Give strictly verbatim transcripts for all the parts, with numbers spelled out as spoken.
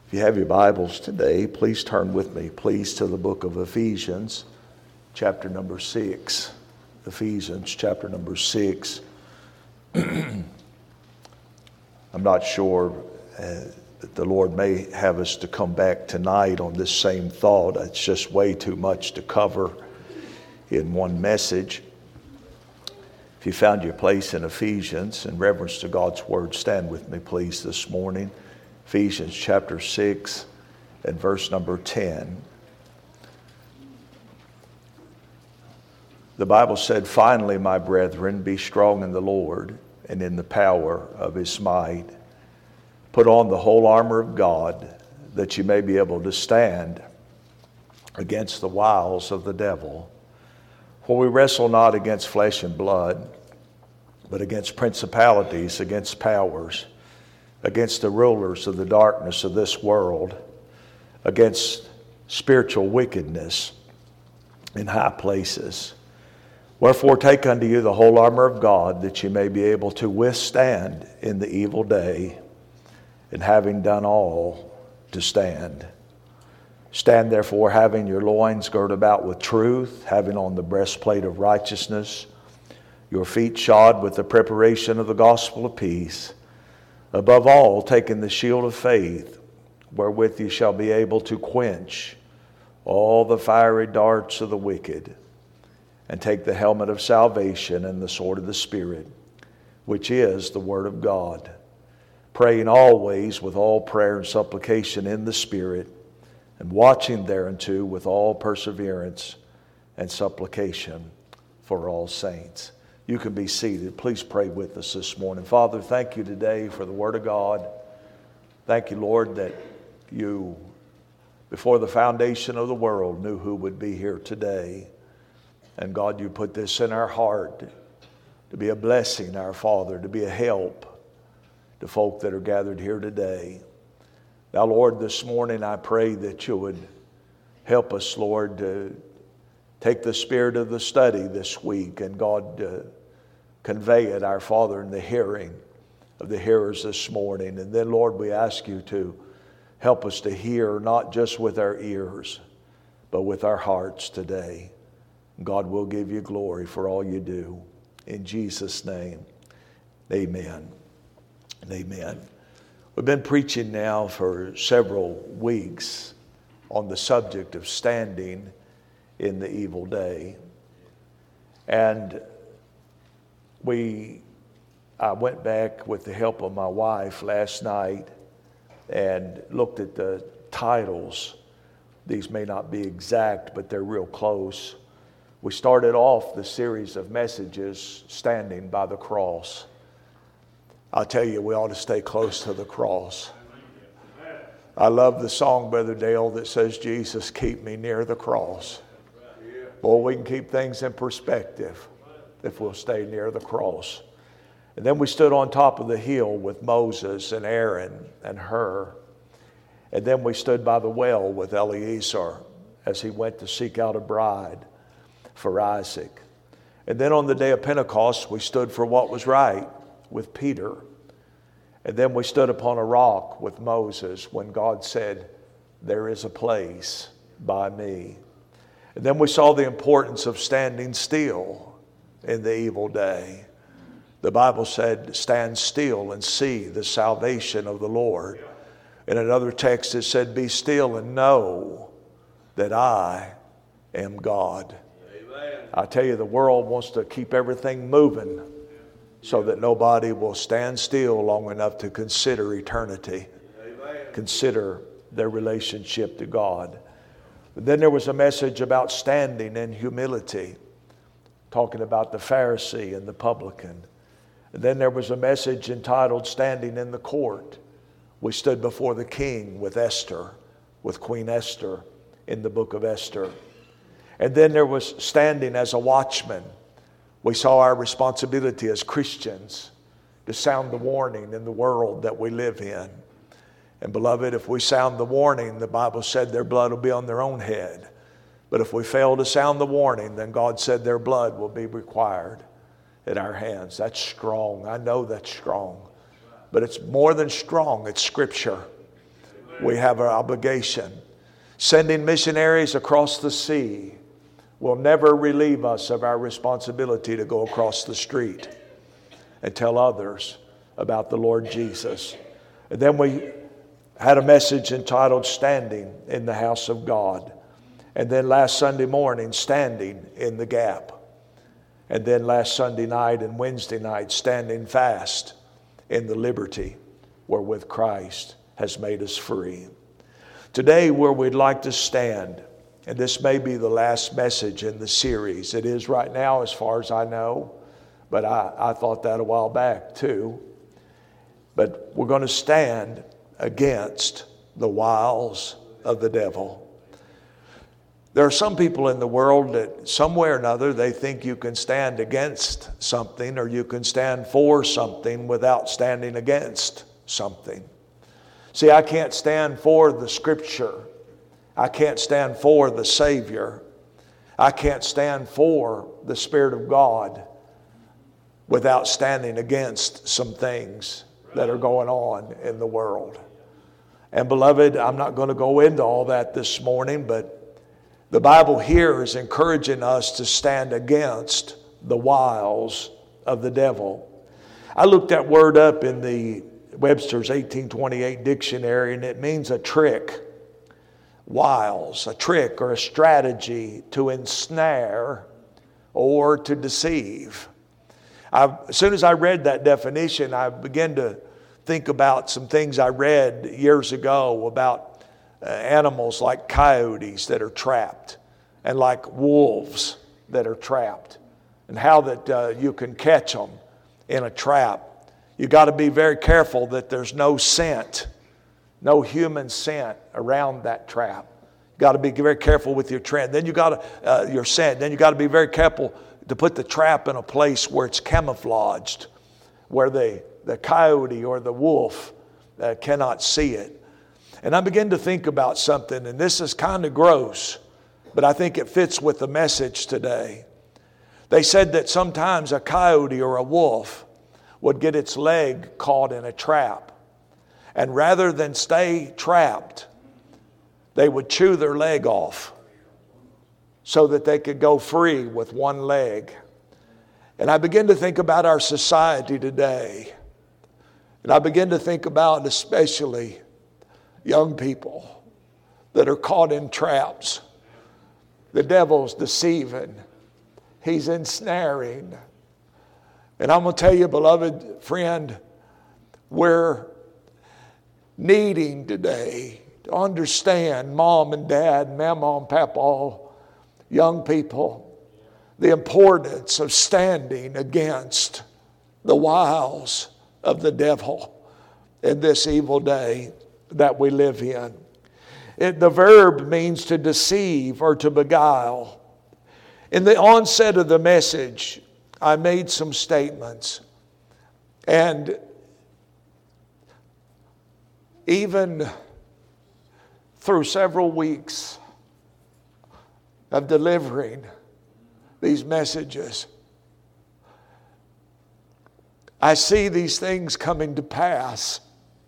If you have your Bibles today, please turn with me, please, to the book of Ephesians, chapter number six. Ephesians, chapter number six. I'm not sure uh, that the Lord may have us to come back tonight on this same thought. It's just way too much to cover in one message. If you found your place in Ephesians, in reverence to God's Word, stand with me, please, this morning. Ephesians chapter six and verse number ten. The Bible said, "Finally, my brethren, be strong in the Lord and in the power of His might. Put on the whole armor of God, that you may be able to stand against the wiles of the devil. For we wrestle not against flesh and blood, but against principalities, against powers, against the rulers of the darkness of this world, against spiritual wickedness in high places. Wherefore take unto you the whole armor of God, that you may be able to withstand in the evil day, and having done all, to stand. Stand therefore, having your loins girt about with truth, having on the breastplate of righteousness, your feet shod with the preparation of the gospel of peace. Above all, taking the shield of faith, wherewith you shall be able to quench all the fiery darts of the wicked, and take the helmet of salvation and the sword of the Spirit, which is the word of God, praying always with all prayer and supplication in the Spirit, and watching thereunto with all perseverance and supplication for all saints." You can be seated. Please pray with us this morning. Father, thank you today for the Word of God. Thank you, Lord, that you, before the foundation of the world, knew who would be here today. And God, you put this in our heart to be a blessing, our Father, to be a help to folk that are gathered here today. Now, Lord, this morning I pray that you would help us, Lord, to take the spirit of the study this week, and God, uh, convey it, our Father, in the hearing of the hearers this morning. And then, Lord, we ask you to help us to hear, not just with our ears, but with our hearts today. God will give you glory for all you do. In Jesus' name, amen and amen. We've been preaching now for several weeks on the subject of standing in the evil day. And we, I went back with the help of my wife last night and looked at the titles. These may not be exact, but they're real close. We started off the series of messages, Standing by the Cross. I'll tell you, we ought to stay close to the cross. I love the song, Brother Dale, that says, "Jesus, keep me near the cross." Boy, we can keep things in perspective if we'll stay near the cross. And then we stood on top of the hill with Moses and Aaron and Hur. And then we stood by the well with Eliezer as he went to seek out a bride for Isaac. And then on the day of Pentecost, we stood for what was right with Peter. And then we stood upon a rock with Moses when God said, "There is a place by me." And then we saw the importance of standing still in the evil day. The Bible said, "Stand still and see the salvation of the Lord." In another text it said, "Be still and know that I am God." Amen. I tell you, the world wants to keep everything moving so that nobody will stand still long enough to consider eternity, Amen. Consider their relationship to God. But then there was a message about standing in humility, talking about the Pharisee and the publican. And then there was a message entitled Standing in the Court. We stood before the king with Esther, with Queen Esther in the book of Esther. And then there was standing as a watchman. We saw our responsibility as Christians to sound the warning in the world that we live in. And beloved, if we sound the warning, the Bible said their blood will be on their own head. But if we fail to sound the warning, then God said their blood will be required at our hands. That's strong. I know that's strong. But it's more than strong. It's Scripture. we have our obligation. Sending missionaries across the sea will never relieve us of our responsibility to go across the street and tell others about the Lord Jesus. And then we had a message entitled Standing in the House of God. And then last Sunday morning, Standing in the Gap. And then last Sunday night and Wednesday night, Standing fast in the liberty wherewith Christ has made us free. Today, where we'd like to stand, and this may be the last message in the series. It is right now as far as I know, but I, I thought that a while back too. But we're going to stand against the wiles of the devil. There are some people in the world that some way or another they think you can stand against something or you can stand for something without standing against something. See, I can't stand for the Scripture. I can't stand for the Savior. I can't stand for the Spirit of God without standing against some things that are going on in the world. And beloved, I'm not going to go into all that this morning, but the Bible here is encouraging us to stand against the wiles of the devil. I looked that word up in the Webster's eighteen twenty-eight dictionary, and it means a trick. Wiles, a trick or a strategy to ensnare or to deceive. I, as soon as I read that definition, I began to think about some things I read years ago about uh, animals like coyotes that are trapped and like wolves that are trapped, and how that uh, you can catch them in a trap. You got to be very careful that there's no scent, no human scent around that trap. You got to be very careful with your trap. Then you got to uh, your scent. Then you got to be very careful to put the trap in a place where it's camouflaged, where the the coyote or the wolf uh, cannot see it. And I begin to think about something, and this is kind of gross, but I think it fits with the message today. They said that sometimes a coyote or a wolf would get its leg caught in a trap. And rather than stay trapped, they would chew their leg off so that they could go free with one leg. And I begin to think about our society today. And I begin to think about especially young people that are caught in traps. The devil's deceiving. He's ensnaring. And I'm going to tell you, beloved friend, we're needing today to understand, mom and dad, mama and papa, young people, the importance of standing against the wiles of the devil in this evil day that we live in. It, the verb means to deceive or to beguile. In the onset of the message, I made some statements, and even through several weeks of delivering these messages, I see these things coming to pass.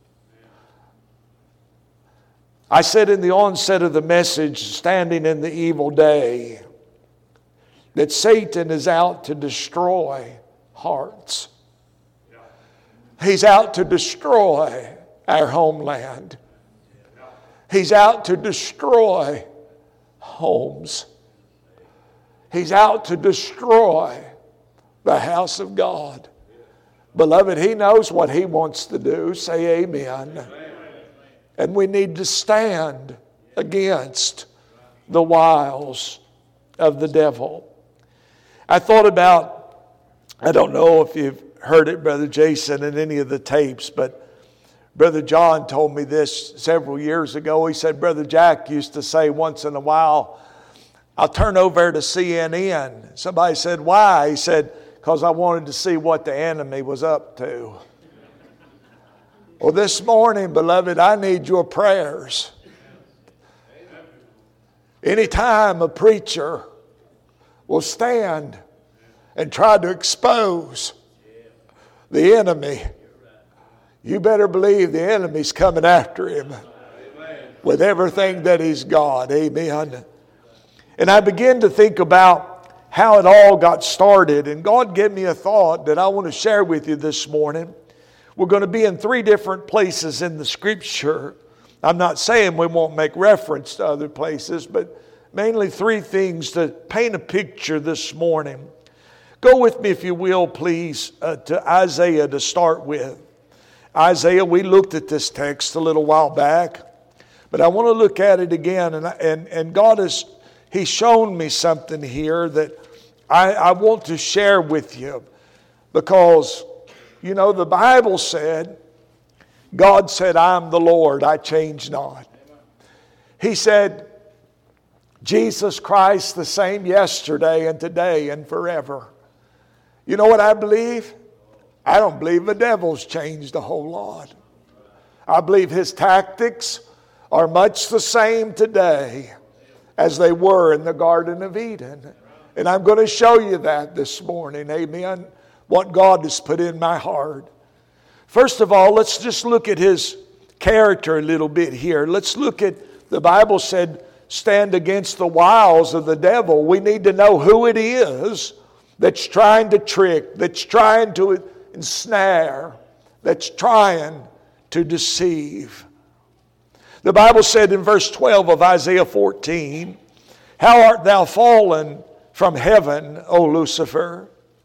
I said in the onset of the message, standing in the evil day, that Satan is out to destroy hearts. He's out to destroy our homeland. He's out to destroy homes. He's out to destroy the house of God. Beloved, He knows what He wants to do. Say amen. And we need to stand against the wiles of the devil. I thought about, I don't know if you've heard it, Brother Jason, in any of the tapes, but Brother John told me this several years ago. He said, Brother Jack used to say once in a while, I'll turn over to C N N. Somebody said, why? He said, because I wanted to see what the enemy was up to. Well, this morning, beloved, I need your prayers. Anytime a preacher will stand and try to expose the enemy, you better believe the enemy's coming after him. with everything that He's got. Amen. And I began to think about how it all got started. And God gave me a thought that I want to share with you this morning. We're going to be in three different places in the Scripture. I'm not saying we won't make reference to other places, but mainly three things to paint a picture this morning. Go with me, if you will, please, uh, to Isaiah to start with. Isaiah, we looked at this text a little while back, but I want to look at it again. And, and, and God has He's shown me something here that I, I want to share with you. Because, you know, the Bible said, God said, I am the Lord, I change not. He said, Jesus Christ the same yesterday and today and forever. You know what I believe? I don't believe the devil's changed a whole lot. I believe his tactics are much the same today as they were in the Garden of Eden. And I'm going to show you that this morning. Amen. What God has put in my heart. First of all, let's just look at his character a little bit here. Let's look at, the Bible said, stand against the wiles of the devil. We need to know who it is that's trying to trick, that's trying to ensnare, that's trying to deceive. The Bible said in verse twelve of Isaiah fourteen, how art thou fallen from heaven, O Lucifer?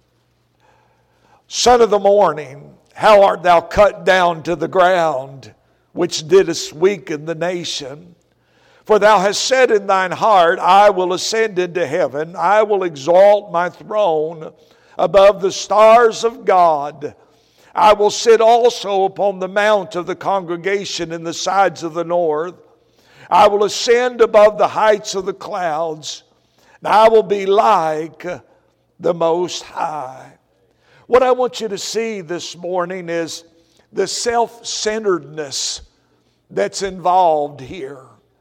Son of the morning, how art thou cut down to the ground, which didst weaken the nation? For thou hast said in thine heart, I will ascend into heaven, I will exalt my throne above the stars of God. I will sit also upon the mount of the congregation in the sides of the north. I will ascend above the heights of the clouds, and I will be like the Most High. What I want you to see this morning is the self-centeredness that's involved here.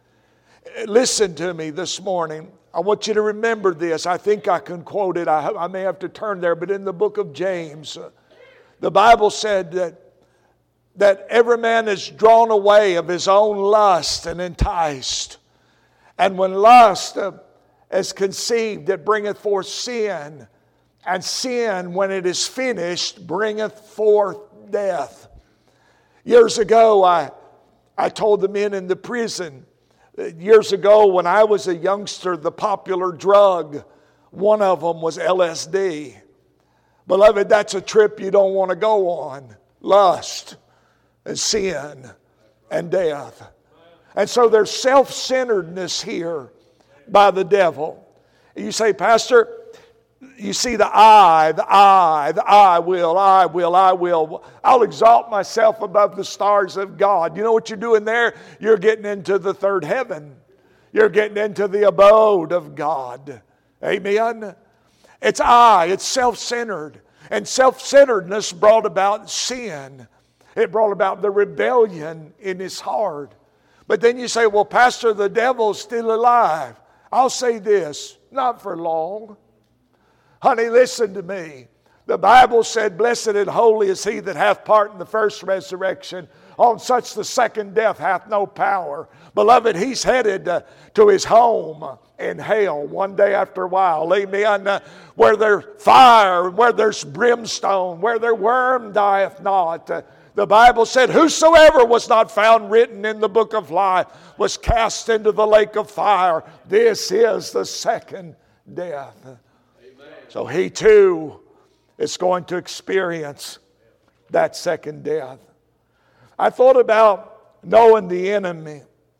Listen to me this morning. I want you to remember this. I think I can quote it. I, I may have to turn there, but in the book of James, the Bible said that, that every man is drawn away of his own lust and enticed. And when lust uh, is conceived, it bringeth forth sin. And sin, when it is finished, bringeth forth death. Years ago, I, I told the men in the prison, years ago when I was a youngster, the popular drug, one of them was L S D. Beloved, that's a trip you don't want to go on. Lust and sin and death. And so there's self-centeredness here by the devil. You say, Pastor, you see the I, the I, the I will, I will, I will. I'll exalt myself above the stars of God. You know what you're doing there? You're getting into the third heaven. You're getting into the abode of God. Amen? It's I, it's self-centered. And self-centeredness brought about sin. It brought about the rebellion in his heart. But then you say, well, Pastor, the devil's still alive. I'll say this, not for long. Honey, listen to me. The Bible said, blessed and holy is he that hath part in the first resurrection. On such the second death hath no power. Beloved, he's headed uh, to his home in hell one day after a while. Amen. Uh, where there's fire, where there's brimstone, where their worm dieth not. Uh, the Bible said, whosoever was not found written in the book of life was cast into the lake of fire. This is the second death. So he too is going to experience that second death. I thought about knowing the enemy.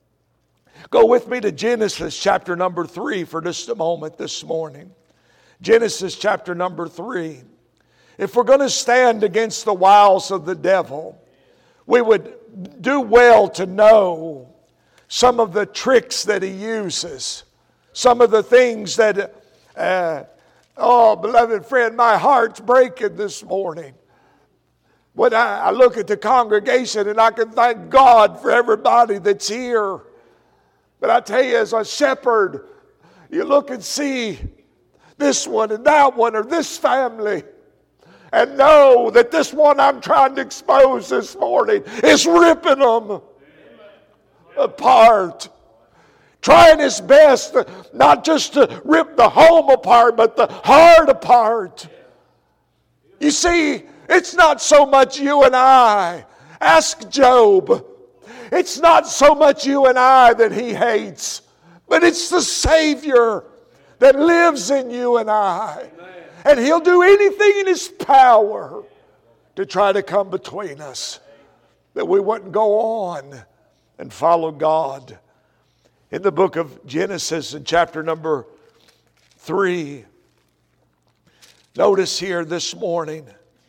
Go with me to Genesis chapter number three for just a moment this morning. Genesis chapter number three. If we're going to stand against the wiles of the devil, we would do well to know some of the tricks that he uses. Some of the things that... Uh, Oh, beloved friend, my heart's breaking this morning. When I, I look at the congregation and I can thank God for everybody that's here. But I tell you, as a shepherd, you look and see this one and that one or this family and know that this one I'm trying to expose this morning is ripping them. apart. Trying his best to, not just to rip the home apart, but the heart apart. You see, it's not so much you and I. Ask Job. It's not so much you and I that he hates, but it's the Savior that lives in you and I. And he'll do anything in his power to try to come between us, that we wouldn't go on and follow God. In the book of Genesis, in chapter number three, notice here this morning,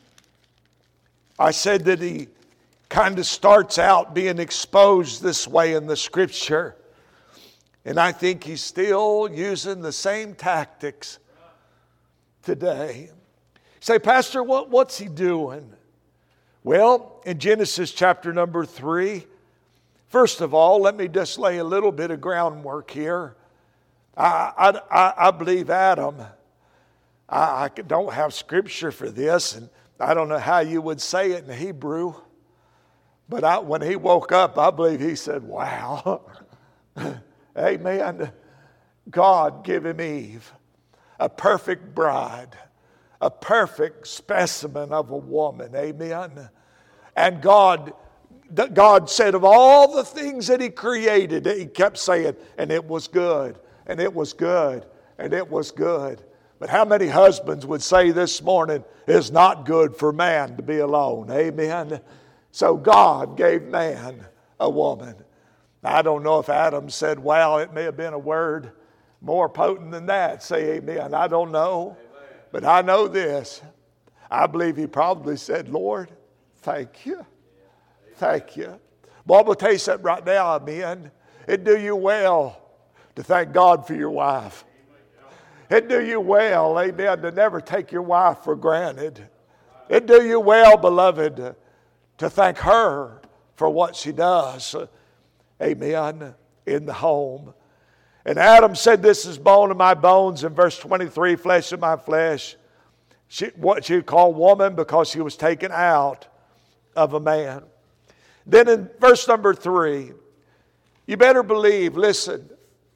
I said that he kind of starts out being exposed this way in the Scripture. And I think he's still using the same tactics today. You say, Pastor, what, what's he doing? Well, in Genesis chapter number three, first of all, let me just lay a little bit of groundwork here. I, I, I believe Adam, I, I don't have scripture for this, and I don't know how you would say it in Hebrew, but I, when he woke up, I believe he said, wow. Amen. God give him Eve, a perfect bride, a perfect specimen of a woman. Amen. And God, God said of all the things that he created, he kept saying, and it was good, and it was good, and it was good. But how many husbands would say this morning, it's not good for man to be alone? Amen. So God gave man a woman. I don't know if Adam said, wow, it may have been a word more potent than that. Say amen. I don't know. Amen. But I know this. I believe he probably said, Lord, thank you. Thank you. Well, I'm going to tell you something right now, amen. It'd do you well to thank God for your wife. It'd do you well, amen, to never take your wife for granted. It'd do you well, beloved, to thank her for what she does. Amen. In the home. And Adam said, this is bone of my bones. In verse twenty-three, flesh of my flesh. She, what she called woman because she was taken out of a man. Then in verse number three, you better believe, listen,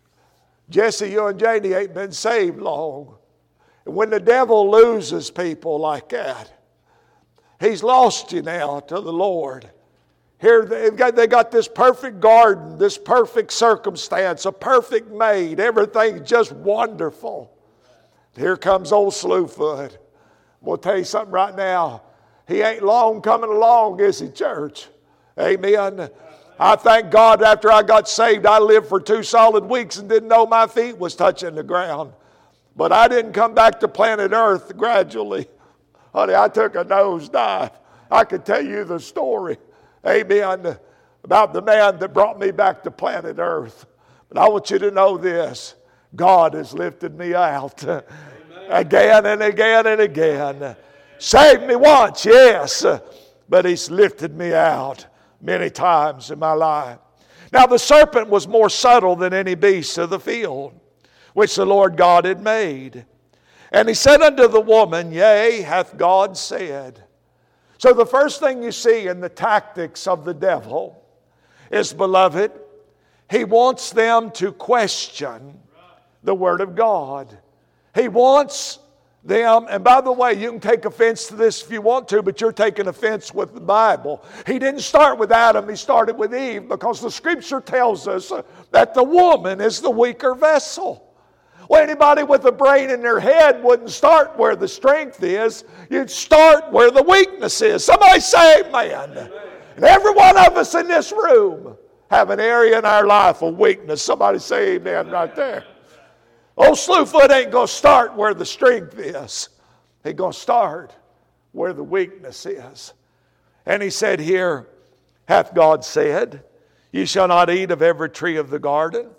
Jesse, you and Janie ain't been saved long. And when the devil loses people like that, he's lost you now to the Lord. Here they've got, they got this perfect garden, this perfect circumstance, a perfect maid. Everything's just wonderful. Here comes old Slewfoot. I'm going to tell you something right now. He ain't long coming along, is he, church? Amen. I thank God after I got saved, I lived for two solid weeks and didn't know my feet was touching the ground. But I didn't come back to planet Earth gradually. Honey, I took a nosedive. I could tell you the story. Amen. About the man that brought me back to planet Earth. But I want you to know this. God has lifted me out. Amen. Again and again and again. Saved me once, yes. But he's lifted me out many times in my life. Now the serpent was more subtle than any beast of the field, which the Lord God had made. And he said unto the woman, yea, hath God said. So the first thing you see in the tactics of the devil is, beloved, he wants them to question the Word of God. He wants them, and by the way, you can take offense to this if you want to, but you're taking offense with the Bible. He didn't start with Adam, he started with Eve, because the Scripture tells us that the woman is the weaker vessel. Well, anybody with a brain in their head wouldn't start where the strength is. You'd start where the weakness is. Somebody say amen. Amen. And every one of us in this room have an area in our life of weakness. Somebody say amen right there. Old Slewfoot ain't going to start where the strength is. He's going to start where the weakness is. And he said here, hath God said, ye shall not eat of every tree of the garden?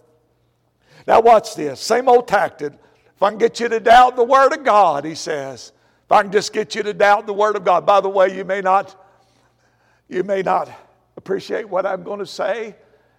Now watch this. Same old tactic. If I can get you to doubt the Word of God, he says. If I can just get you to doubt the Word of God. By the way, you may not, you may not appreciate what I'm going to say.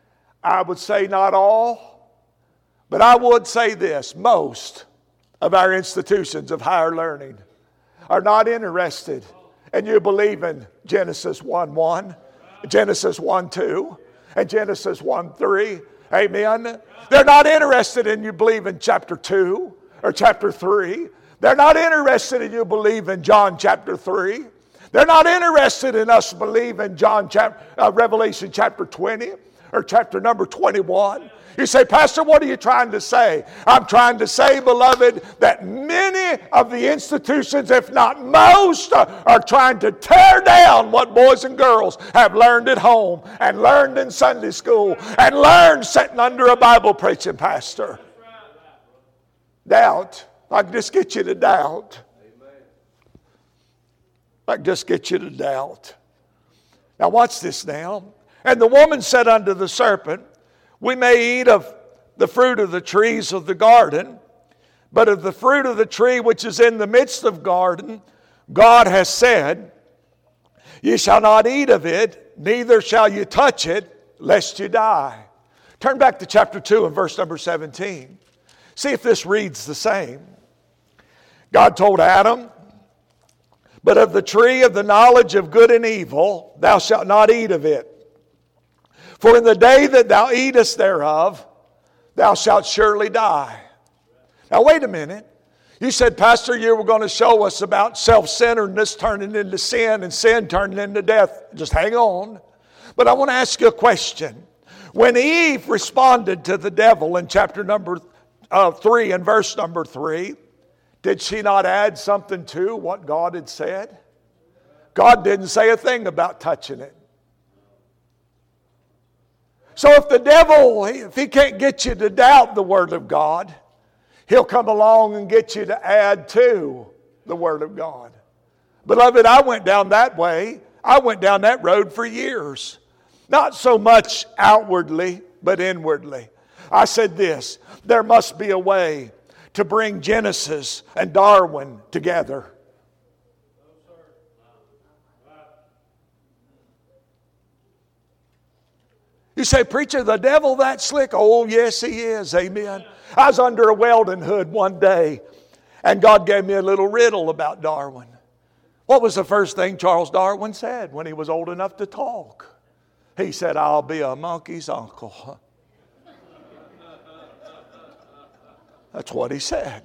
I would say not all. But I would say this. Most of our institutions of higher learning are not interested in you believing Genesis one one, Genesis one two. and Genesis one three. Amen. They're not interested in you believing chapter two or chapter three. They're not interested in you believing John chapter three. They're not interested in us believing John chapter, uh, Revelation chapter twenty or chapter number twenty-one. You say, Pastor, what are you trying to say? I'm trying to say, beloved, that many of the institutions, if not most, are trying to tear down what boys and girls have learned at home and learned in Sunday school and learned sitting under a Bible preaching pastor. Doubt. I can just get you to doubt. I can just get you to doubt. Now watch this now. And the woman said unto the serpent, we may eat of the fruit of the trees of the garden, but of the fruit of the tree which is in the midst of garden, God has said, ye shall not eat of it, neither shall you touch it, lest you die. Turn back to chapter two and verse number seventeen. See if this reads the same. God told Adam, but of the tree of the knowledge of good and evil, thou shalt not eat of it. For in the day that thou eatest thereof, thou shalt surely die. Now wait a minute. You said, Pastor, you were going to show us about self-centeredness turning into sin and sin turning into death. Just hang on. But I want to ask you a question. When Eve responded to the devil in chapter number uh, three and verse number three, did she not add something to what God had said? God didn't say a thing about touching it. So if the devil, if he can't get you to doubt the Word of God, he'll come along and get you to add to the Word of God. Beloved, I went down that way. I went down that road for years. Not so much outwardly, but inwardly. I said this, there must be a way to bring Genesis and Darwin together. You say, preacher, the devil that slick? Oh, yes, he is. Amen. I was under a welding hood one day, and God gave me a little riddle about Darwin. What was the first thing Charles Darwin said when he was old enough to talk? He said, I'll be a monkey's uncle. That's what he said.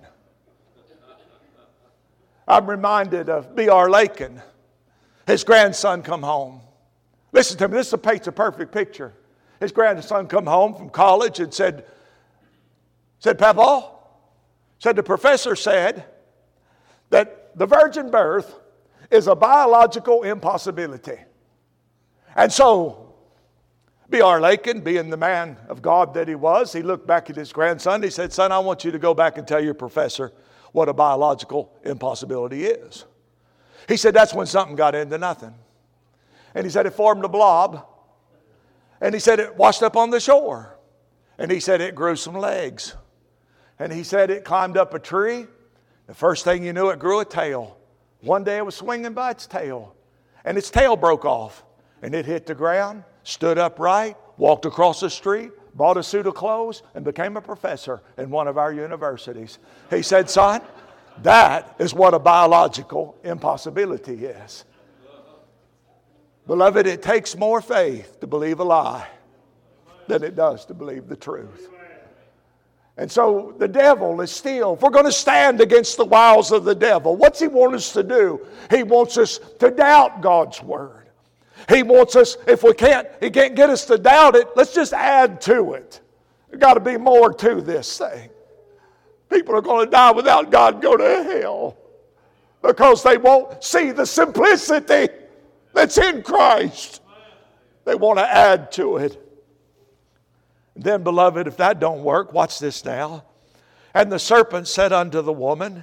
I'm reminded of B R Lakin. His grandson come home. Listen to me, this paints a perfect picture. His grandson come home from college and said, said, Papa, said the professor said that the virgin birth is a biological impossibility. And so, B R Lakin, being the man of God that he was, he looked back at his grandson. He said, son, I want you to go back and tell your professor what a biological impossibility is. He said, that's when something got into nothing. And he said, it formed a blob. And he said, it washed up on the shore. And he said, it grew some legs. And he said, it climbed up a tree. The first thing you knew, it grew a tail. One day it was swinging by its tail. And its tail broke off. And it hit the ground, stood upright, walked across the street, bought a suit of clothes, and became a professor in one of our universities. He said, son, that is what a biological impossibility is. Beloved, it takes more faith to believe a lie than it does to believe the truth. And so the devil is still, if we're going to stand against the wiles of the devil, what's he want us to do? He wants us to doubt God's Word. He wants us, if we can't, he can't get us to doubt it, let's just add to it. There's got to be more to this thing. People are going to die without God, go to hell, because they won't see the simplicity that's in Christ. They want to add to it. Then, beloved, if that don't work, watch this now. And the serpent said unto the woman,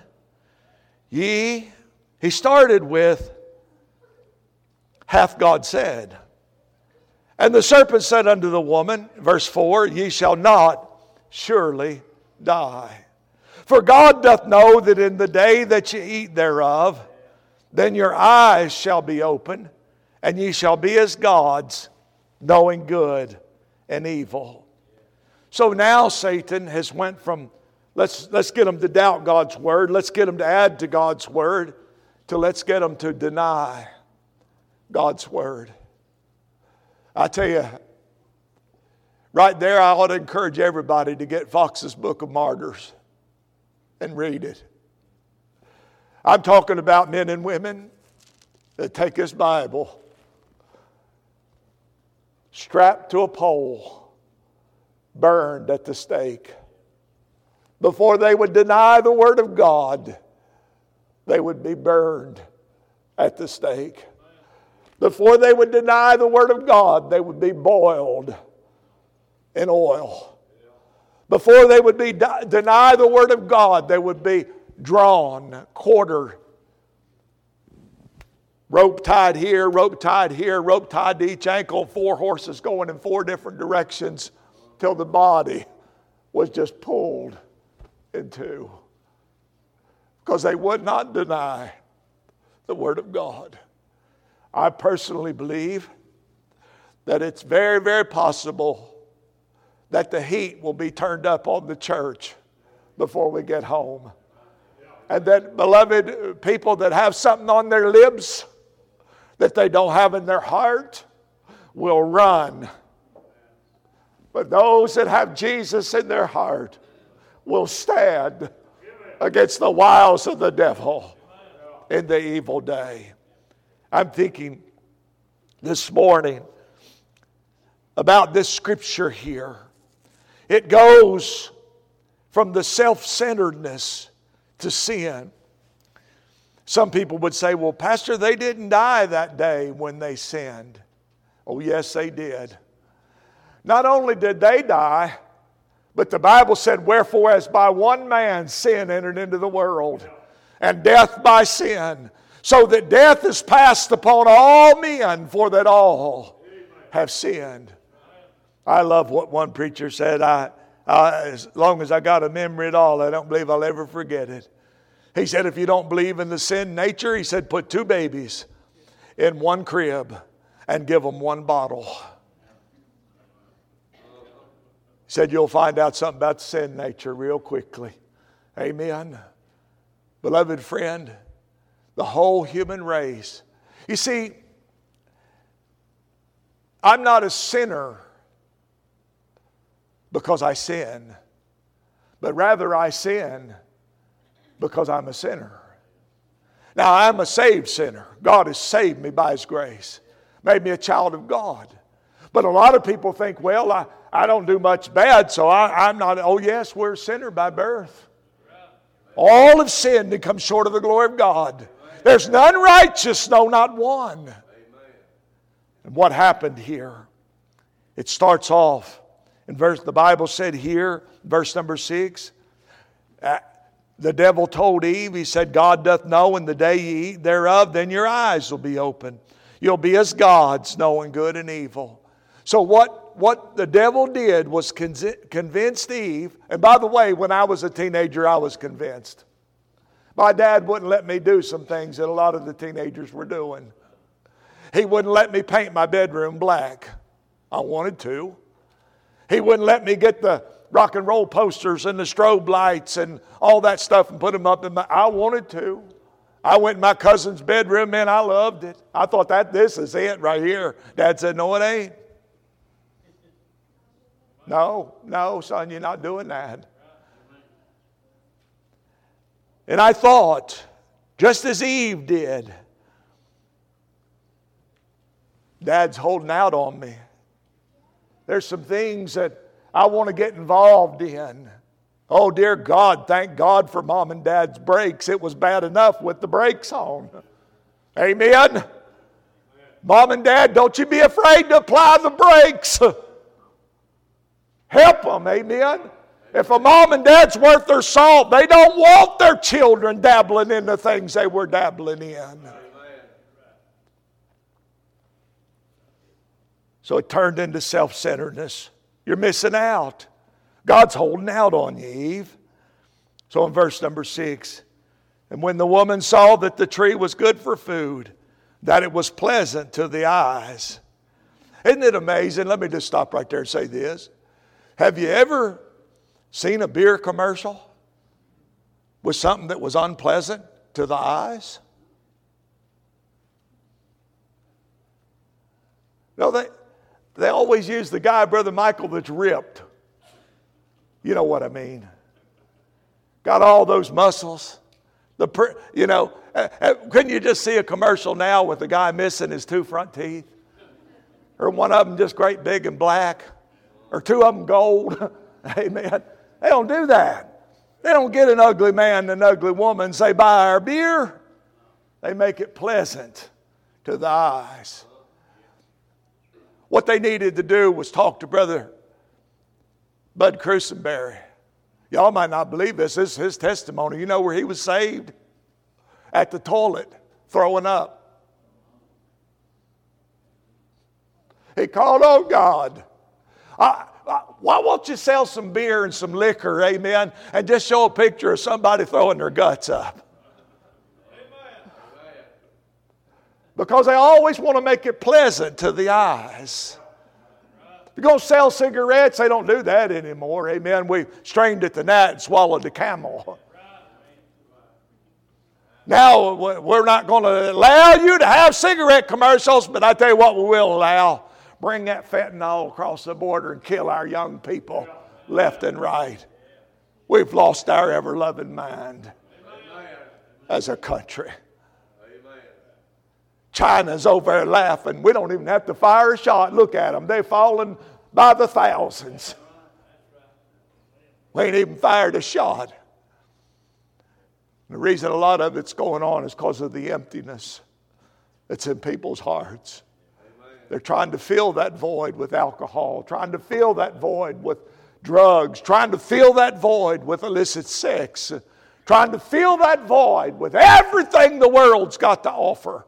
ye, he started with, hath God said. And the serpent said unto the woman, verse four, ye shall not surely die. For God doth know that in the day that ye eat thereof, then your eyes shall be opened, and ye shall be as gods, knowing good and evil. So now Satan has went from, let's, let's get them to doubt God's Word, let's get them to add to God's Word, to let's get them to deny God's Word. I tell you, Right there, I ought to encourage everybody to get Fox's Book of Martyrs and read it. I'm talking about men and women that take this Bible, strapped to a pole, burned at the stake. Before they would deny the Word of God, they would be burned at the stake. Before they would deny the Word of God, they would be boiled in oil. Before they would be deny the Word of God, they would be drawn, quartered, rope tied here, rope tied here, rope tied to each ankle, four horses going in four different directions till the body was just pulled in two. Because they would not deny the Word of God. I personally believe that it's very, very possible that the heat will be turned up on the church before we get home. And that, beloved, people that have something on their lips that they don't have in their heart will run. But those that have Jesus in their heart will stand against the wiles of the devil in the evil day. I'm thinking this morning about this scripture here. It goes from the self-centeredness to sin. Some people would say, well, Pastor, they didn't die that day when they sinned. Oh, yes, they did. Not only did they die, but the Bible said, wherefore as by one man sin entered into the world, and death by sin, so that death is passed upon all men, for that all have sinned. I love what one preacher said. I, I, as long as I got a memory at all, I don't believe I'll ever forget it. He said, if you don't believe in the sin nature, he said, put two babies in one crib and give them one bottle. He said, you'll find out something about sin nature real quickly. Amen. Beloved friend, the whole human race. You see, I'm not a sinner because I sin, but rather I sin because I'm a sinner. Now, I'm a saved sinner. God has saved me by His grace, made me a child of God. But a lot of people think, well, I, I don't do much bad, so I, I'm not. Oh, yes, we're a sinner by birth. All have sinned and come short of the glory of God. There's none righteous, no, not one. And what happened here? It starts off in verse, the Bible said here, verse number six, uh, the devil told Eve, he said, God doth know in the day ye eat thereof, then your eyes will be open. You'll be as gods, knowing good and evil. So what, what the devil did was convinced Eve, and by the way, when I was a teenager, I was convinced. My dad wouldn't let me do some things that a lot of the teenagers were doing. He wouldn't let me paint my bedroom black. I wanted to. He wouldn't let me get the rock and roll posters and the strobe lights and all that stuff and put them up in my... I wanted to. I went in my cousin's bedroom, man, I loved it. I thought that this is it right here. Dad said, no, it ain't. No, no, son, you're not doing that. And I thought, just as Eve did, Dad's holding out on me. There's some things that I want to get involved in. Oh, dear God, thank God for Mom and Dad's brakes. It was bad enough with the brakes on. Amen? Mom and Dad, don't you be afraid to apply the brakes. Help them, amen? If a mom and dad's worth their salt, they don't want their children dabbling in the things they were dabbling in. So it turned into self-centeredness. You're missing out. God's holding out on you, Eve. So in verse number six, and when the woman saw that the tree was good for food, that it was pleasant to the eyes. Isn't it amazing? Let me just stop right there and say this. Have you ever seen a beer commercial with something that was unpleasant to the eyes? No, they, they always use the guy, Brother Michael, that's ripped. You know what I mean. Got all those muscles. The you know, uh, uh, couldn't you just see a commercial now with the guy missing his two front teeth? Or one of them just great big and black? Or two of them gold? Amen. They don't do that. They don't get an ugly man and an ugly woman and say, buy our beer. They make it pleasant to the eyes. What they needed to do was talk to Brother Bud Crusenberry. Y'all might not believe this. This is his testimony. You know where he was saved? At the toilet, throwing up. He called on God. I, I, why won't you sell some beer and some liquor, amen, and just show a picture of somebody throwing their guts up? Because they always want to make it pleasant to the eyes. If you're going to sell cigarettes, they don't do that anymore. Amen. We strained at the gnat and swallowed the camel. Now, we're not going to allow you to have cigarette commercials, but I tell you what we will allow. Bring that fentanyl across the border and kill our young people left and right. We've lost our ever-loving mind as a country. China's over there laughing. We don't even have to fire a shot. Look at them. They're falling by the thousands. We ain't even fired a shot. The reason a lot of it's going on is because of the emptiness that's in people's hearts. They're trying to fill that void with alcohol, trying to fill that void with drugs, trying to fill that void with illicit sex, trying to fill that void with everything the world's got to offer.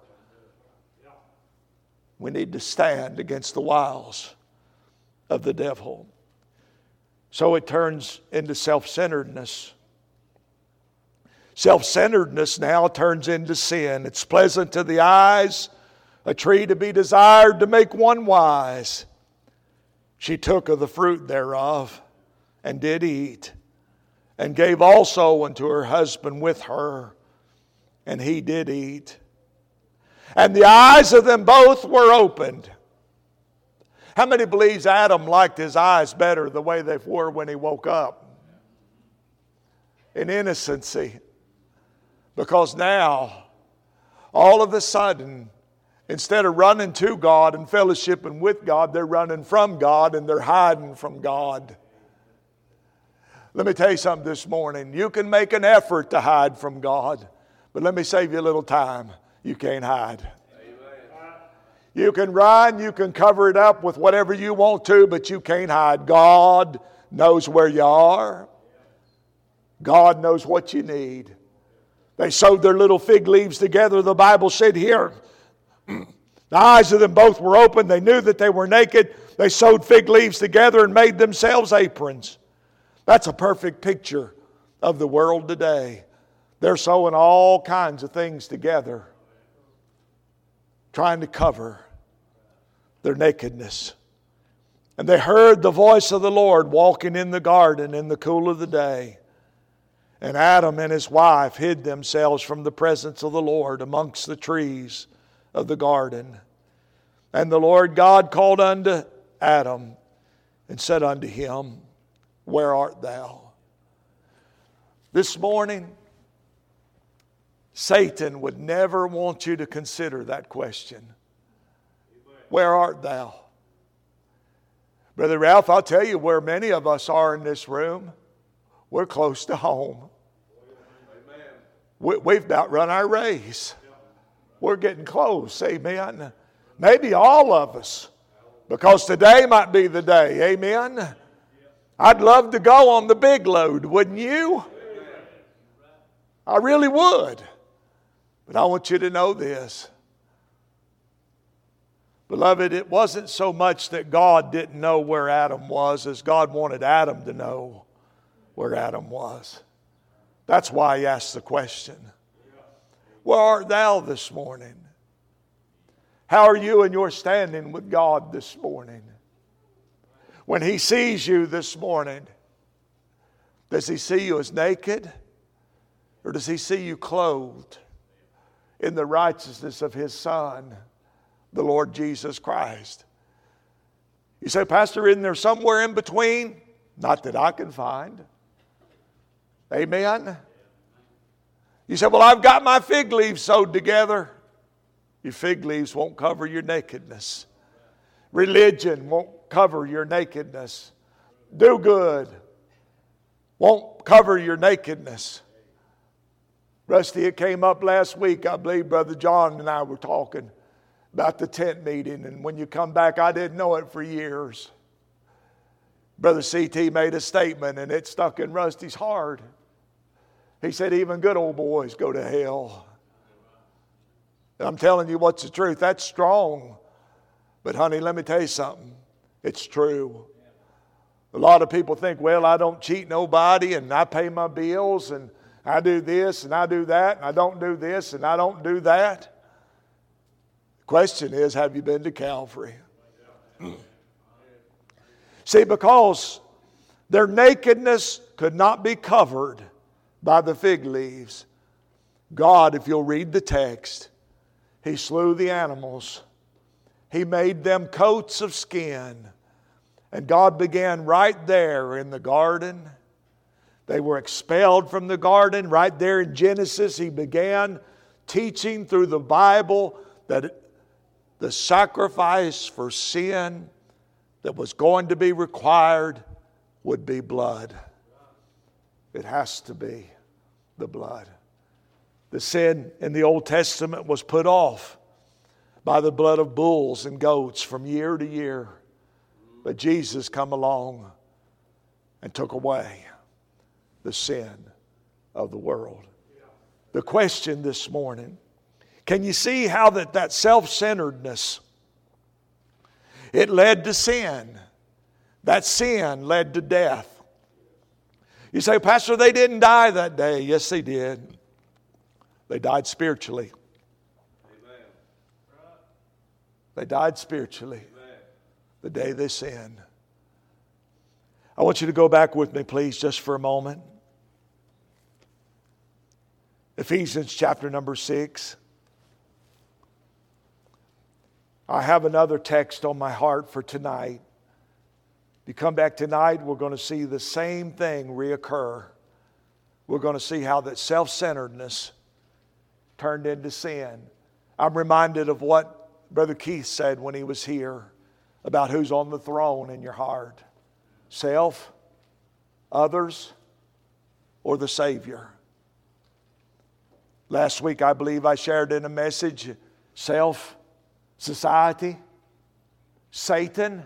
We need to stand against the wiles of the devil. So it turns into self-centeredness. Self-centeredness now turns into sin. It's pleasant to the eyes, a tree to be desired to make one wise. She took of the fruit thereof and did eat, and gave also unto her husband with her, and he did eat. And the eyes of them both were opened. How many believes Adam liked his eyes better the way they were when he woke up? In innocency. Because now, all of a sudden, instead of running to God and fellowshipping with God, they're running from God and they're hiding from God. Let me tell you something this morning. You can make an effort to hide from God, but let me save you a little time. You can't hide. Amen. You can run, you can cover it up with whatever you want to, but you can't hide. God knows where you are. God knows what you need. They sewed their little fig leaves together. The Bible said here, the eyes of them both were open. They knew that they were naked. They sewed fig leaves together and made themselves aprons. That's a perfect picture of the world today. They're sewing all kinds of things together, trying to cover their nakedness. And they heard the voice of the Lord walking in the garden in the cool of the day. And Adam and his wife hid themselves from the presence of the Lord amongst the trees of the garden. And the Lord God called unto Adam and said unto him, Where art thou? This morning, Satan would never want you to consider that question. Where art thou? Brother Ralph, I'll tell you where many of us are in this room. We're close to home. We, we've about run our race. We're getting close, amen. Maybe all of us, because today might be the day, amen. I'd love to go on the big load, wouldn't you? I really would. But I want you to know this. Beloved, it wasn't so much that God didn't know where Adam was as God wanted Adam to know where Adam was. That's why he asked the question. Where art thou this morning? How are you in your standing with God this morning? When he sees you this morning, does he see you as naked? Or does he see you clothed in the righteousness of his Son, the Lord Jesus Christ? You say, Pastor, isn't there somewhere in between? Not that I can find. Amen? You say, well, I've got my fig leaves sewed together. Your fig leaves won't cover your nakedness. Religion won't cover your nakedness. Do good won't cover your nakedness. Rusty, it came up last week. I believe Brother John and I were talking about the tent meeting. And when you come back, I didn't know it for years. Brother C T made a statement and it stuck in Rusty's heart. He said, even good old boys go to hell. And I'm telling you what's the truth. That's strong. But honey, let me tell you something. It's true. A lot of people think, well, I don't cheat nobody and I pay my bills and I do this and I do that and I don't do this and I don't do that. The question is, have you been to Calvary? See, because their nakedness could not be covered by the fig leaves, God, if you'll read the text, He slew the animals. He made them coats of skin. And God began right there in the garden. They were expelled from the garden. Right there in Genesis, He began teaching through the Bible that the sacrifice for sin that was going to be required would be blood. It has to be the blood. The sin in the Old Testament was put off by the blood of bulls and goats from year to year. But Jesus come along and took away the sin of the world. The question this morning, can you see how that, that self-centeredness, it led to sin. That sin led to death. You say, Pastor, they didn't die that day. Yes, they did. They died spiritually. Amen. They died spiritually. Amen. The day they sinned. I want you to go back with me, please, just for a moment. Ephesians chapter number six. I have another text on my heart for tonight. If you come back tonight, we're going to see the same thing reoccur. We're going to see how that self-centeredness turned into sin. I'm reminded of what Brother Keith said when he was here about who's on the throne in your heart. Self, others, or the Savior. Last week, I believe I shared in a message, self, society, Satan,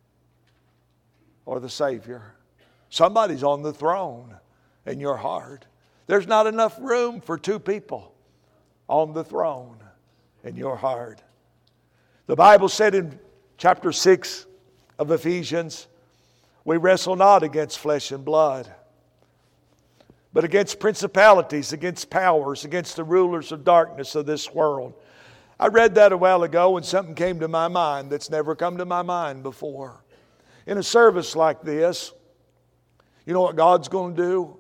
or the Savior. Somebody's on the throne in your heart. There's not enough room for two people on the throne in your heart. The Bible said in chapter six of Ephesians, we wrestle not against flesh and blood, but against principalities, against powers, against the rulers of darkness of this world. I read that a while ago and something came to my mind that's never come to my mind before. In a service like this, you know what God's going to do?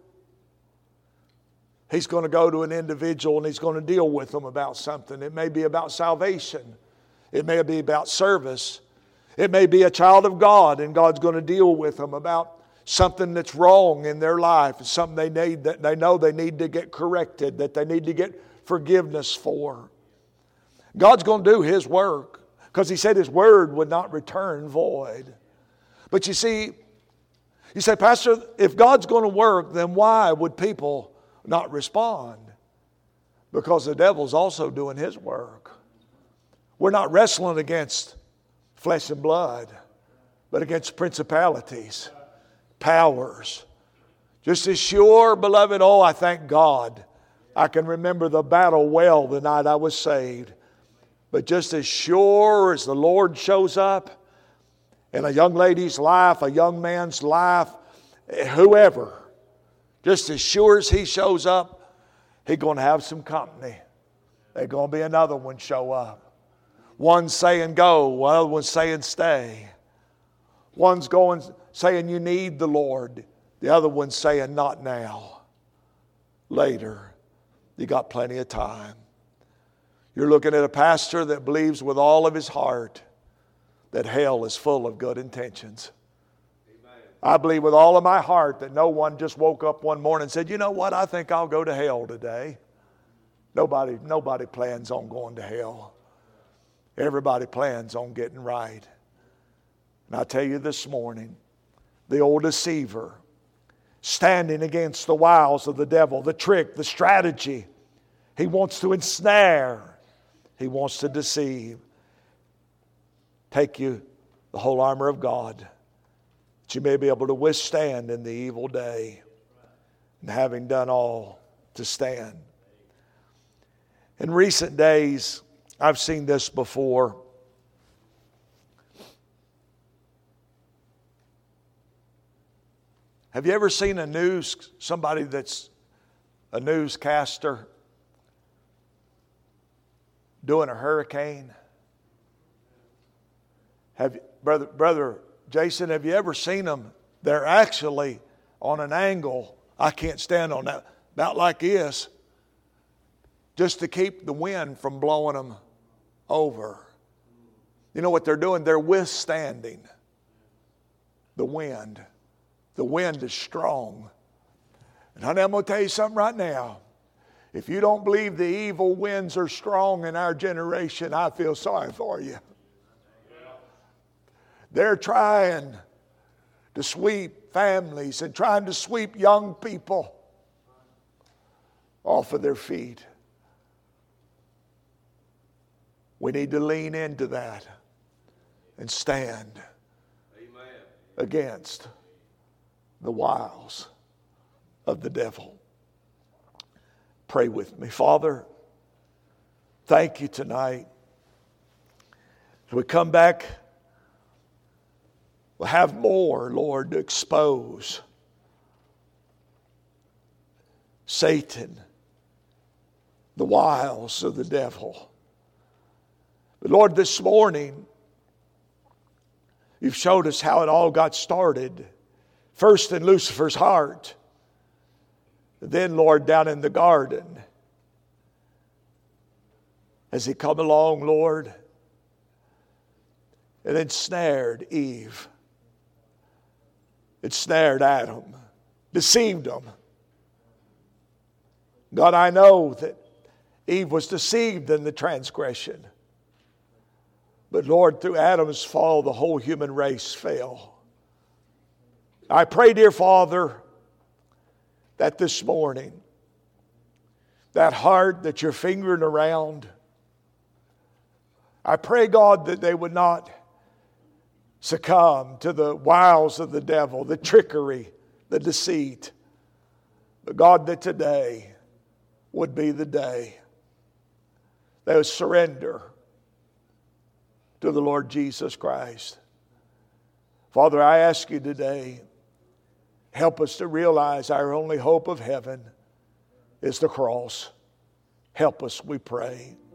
He's going to go to an individual and He's going to deal with them about something. It may be about salvation. It may be about service. It may be a child of God and God's going to deal with them about something that's wrong in their life. It's something they need, that they know they need to get corrected, that they need to get forgiveness for. God's going to do His work because He said His word would not return void. But you see, you say, Pastor, if God's going to work, then why would people not respond? Because the devil's also doing his work. We're not wrestling against flesh and blood, but against principalities, powers. Just as sure, beloved, oh, I thank God. I can remember the battle well the night I was saved. But just as sure as the Lord shows up in a young lady's life, a young man's life, whoever, just as sure as he shows up, he's going to have some company. There's going to be another one show up. One's saying go, one other one's saying stay. One's going saying you need the Lord. The other one's saying not now. Later. You got plenty of time. You're looking at a pastor that believes with all of his heart that hell is full of good intentions. I believe with all of my heart that no one just woke up one morning and said, you know what, I think I'll go to hell today. Nobody, nobody plans on going to hell. Everybody plans on getting right. And I tell you this morning, the old deceiver, standing against the wiles of the devil, the trick, the strategy. He wants to ensnare. He wants to deceive. Take you the whole armor of God, that you may be able to withstand in the evil day, and having done all, to stand. In recent days, I've seen this before. Have you ever seen a news, somebody that's a newscaster doing a hurricane? Have brother, brother Jason, have you ever seen them? They're actually on an angle. I can't stand on that, about like this, just to keep the wind from blowing them over. You know what they're doing? They're withstanding the wind. The wind is strong. And honey, I'm going to tell you something right now. If you don't believe the evil winds are strong in our generation, I feel sorry for you. They're trying to sweep families and trying to sweep young people off of their feet. We need to lean into that and stand Amen. Against the wiles of the devil. Pray with me. Father, thank you tonight. As we come back, we'll have more, Lord, to expose Satan, the wiles of the devil. But Lord, this morning, you've showed us how it all got started. First in Lucifer's heart. Then, Lord, down in the garden. As he come along, Lord, and then snared Eve. It snared Adam. Deceived him. God, I know that Eve was deceived in the transgression. But Lord, through Adam's fall, the whole human race fell. I pray, dear Father, that this morning, that heart that you're fingering around, I pray, God, that they would not succumb to the wiles of the devil, the trickery, the deceit. But God, that today would be the day they would surrender to the Lord Jesus Christ. Father, I ask you today, help us to realize our only hope of heaven is the cross. Help us, we pray.